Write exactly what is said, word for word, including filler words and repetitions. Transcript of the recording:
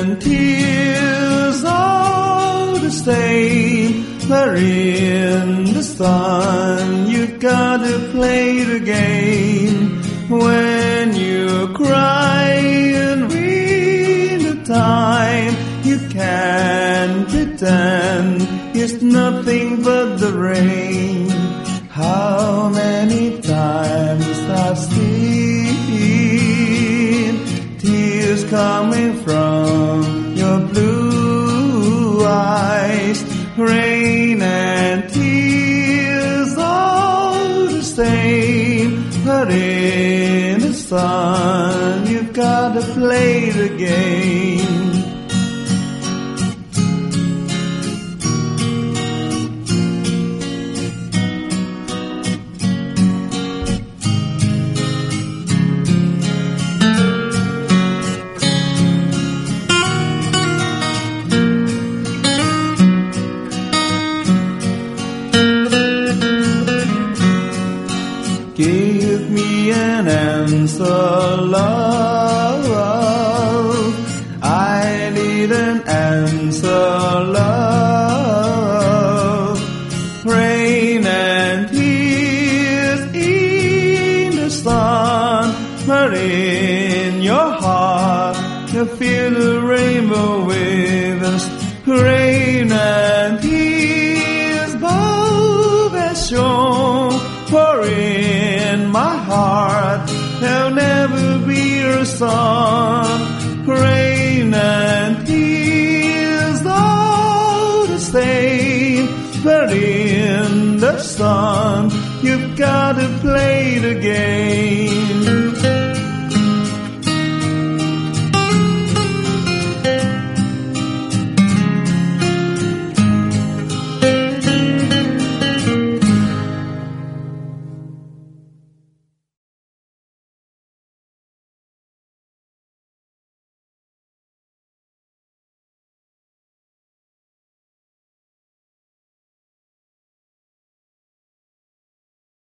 and tears are the same, but in the sun you've got to play the game. When you cry and read the time, you can pretend it's nothing but the rain. How many times I've seen tears coming from your blue eyes. Rain and tears are the same, but in the sun you've got to play the game. Give me an answer, love. I need an answer, love. Rain and tears in the sun, but in your heart you feel the rainbow with us. Rain and tears both as shown, for in my heart there'll never be a sun. Rain and tears are the same, but in the sun you've got to play the game.